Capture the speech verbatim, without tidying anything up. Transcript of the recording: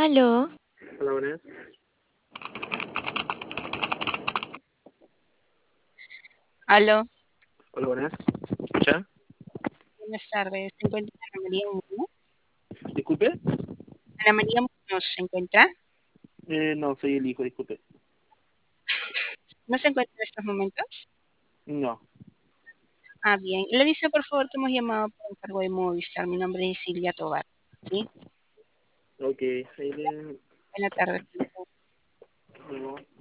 Aló, Hola, buenas. Aló, Hola, buenas. ¿Me escucha? buenas tardes. ¿Se encuentra Ana María Muñoz? Disculpe. Ana María Muñoz se encuentra. Eh, no, soy el hijo, disculpe. ¿No se encuentra en estos momentos? No. Ah, bien. Le dice por favor que hemos llamado por encargo de Movistar. Mi nombre es Silvia Tobar. ¿Sí? Ok. Ahí le... Buenas tardes. no.